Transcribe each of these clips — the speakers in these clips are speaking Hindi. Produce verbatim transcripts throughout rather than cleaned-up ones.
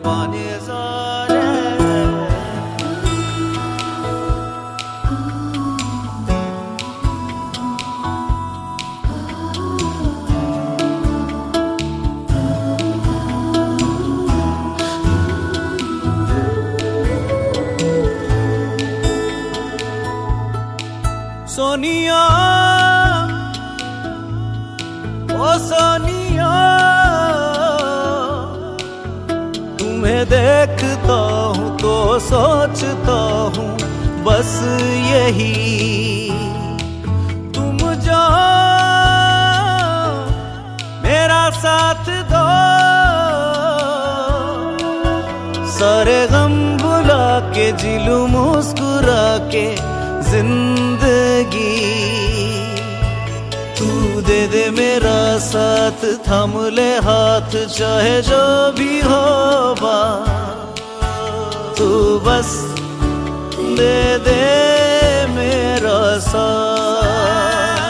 पानी सारे सोनिया ओ सोनिया, तुम्हें देखता हूँ तो सोचता हूँ बस यही, तुम जो मेरा साथ दो, सारे गम भुला के जिलूं मुस्कुरा के जिंदगी, तू दे दे मेरा साथ, थाम ले हाथ चाहे जो भी हो बा, तू बस दे दे मेरा साथ,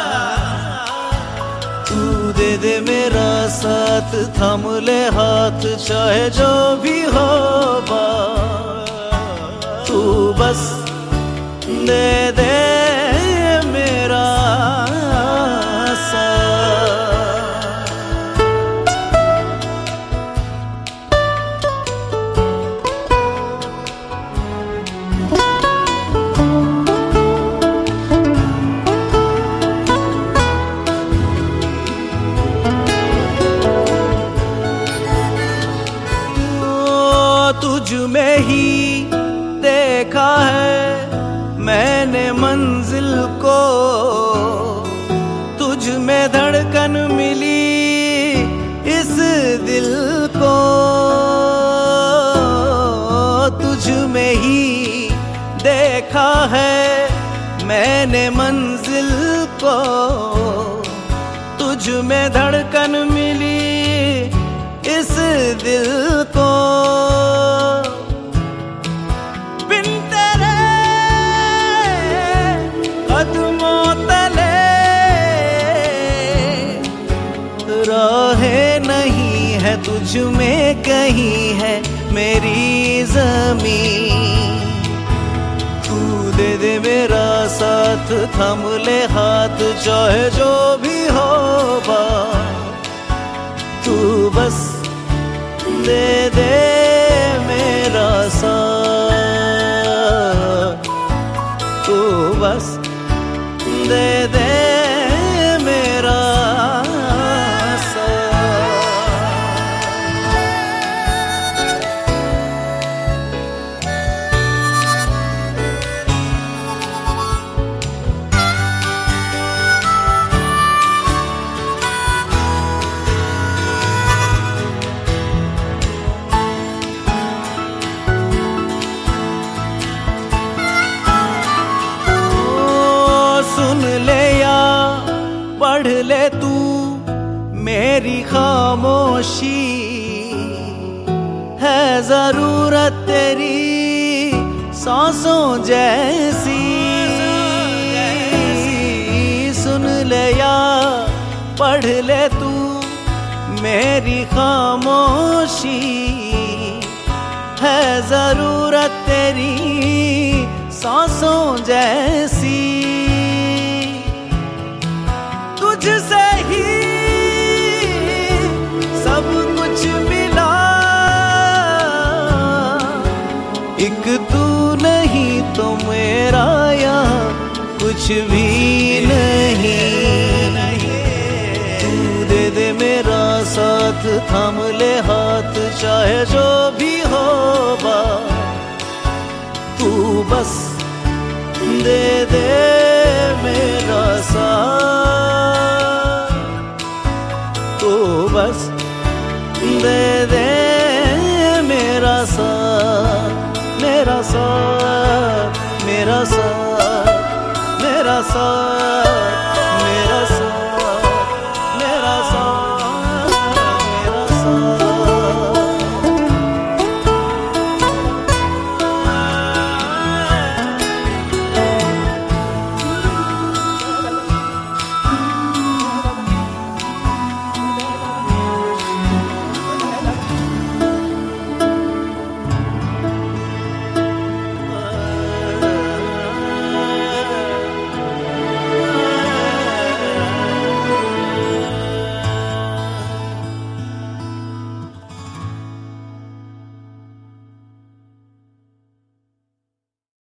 तू दे दे मेरा साथ, थाम ले हाथ चाहे जो भी हो बा, तू बस दे दे मेरा तुझ में ही देखा है मैंने मंजिल को, तुझ में धड़कन मिली इस दिल को, तुझ में ही देखा है मैंने मंजिल को, तुझ में धड़कन मिली इस दिल को, बिन तेरे कदमों तले राहें नहीं है, तुझ में कहीं है मेरी ज़मीन, तू दे दे मेरा साथ, थाम ले हाथ चाहे जो भी हो बा, तू बस दे दे मेरा साथ, तू बस दे दे मेरा पढ़ ले तू मेरी खामोशी, है जरूरत तेरी सांसों जैसी, सुन ले या पढ़ ले तू मेरी खामोशी, है जरूरत तेरी सांसों जैसी, तुझसे ही सब कुछ मिला, एक तू नहीं तो मेरा यहाँ कुछ भी नहीं, तू दे दे मेरा साथ, थाम ले हाथ चाहे जो भी हो बा, तू बस दे दे मेरा साथ, तू बस दे दे मेरा साथ, मेरा साथ, मेरा साथ, मेरा साथ।